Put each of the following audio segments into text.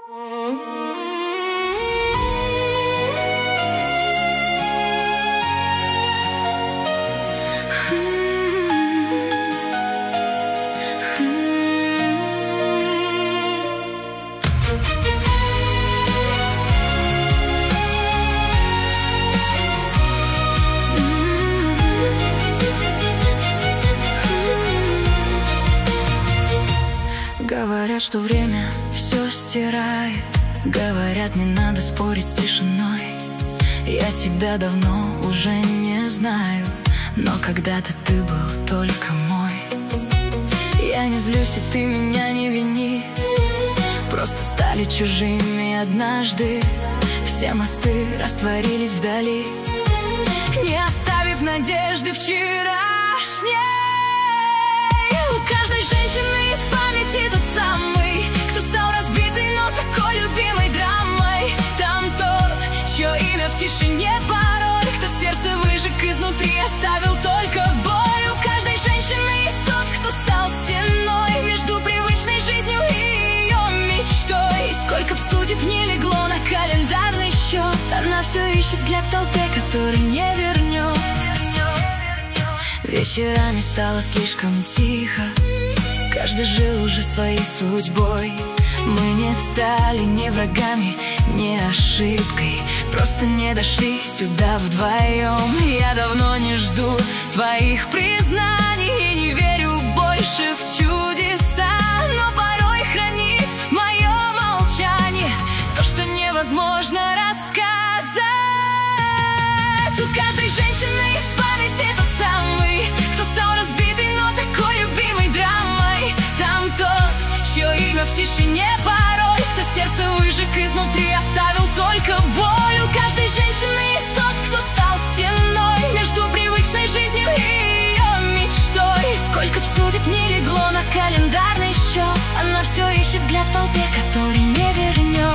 Говорят, что время все стирает. Говорят, не надо спорить с тишиной. Я тебя давно уже не знаю, но когда-то ты был только мой. Я не злюсь, и ты меня не вини. Просто стали чужими однажды. Все мосты растворились вдали, не оставив надежды вчерашней. У каждой женщины есть в памяти тот самый, кто стал разбитый, но такой любимой драмой. Там тот, чье имя в тишине пароль, кто сердце выжег изнутри, оставил только боль. У каждой женщины есть тот, кто стал стеной между привычной жизнью и ее мечтой. Сколько б судеб не легло на календарный счет, она все ищет взгляд в толпе, который не вернет. Вечерами стало слишком тихо, каждый жил уже своей судьбой. Мы не стали ни врагами, ни ошибкой, просто не дошли сюда вдвоем. Я давно не жду твоих признаний и не верю больше в чудеса, но порой хранит мое молчание то, что невозможно рассказать. У каждой женщины есть в памяти тот самый, кто стал разбитый, но такой любимой драмой. Там тот, чье имя в тишине пароль, кто сердце выжег изнутри, оставил только боль. У каждой женщины есть тот, кто стал стеной между привычной жизнью и ее мечтой. Сколько б судеб не легло на календарный счет, она все ищет взгляд в толпе, который не вернет.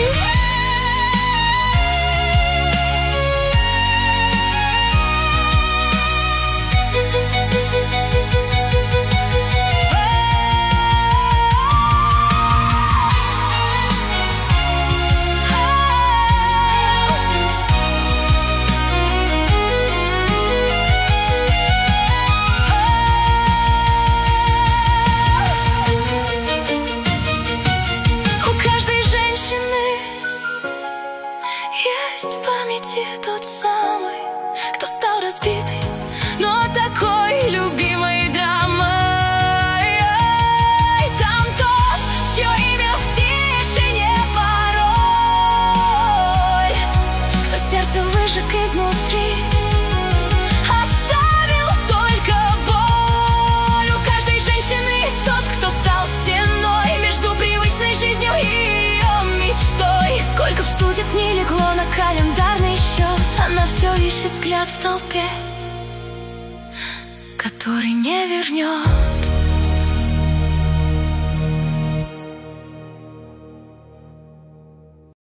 Есть в памяти тот самый, кто стал разбитый, но такой любимой драмой. Там тот, чье имя в тишине пароль, кто сердце выжег изнутри, оставил только боль. У каждой женщины есть тот, кто стал стеной между привычной жизнью и ее мечтой. Сколько б судеб не легло на календарный счет, она все ищет взгляд в толпе, который не вернет.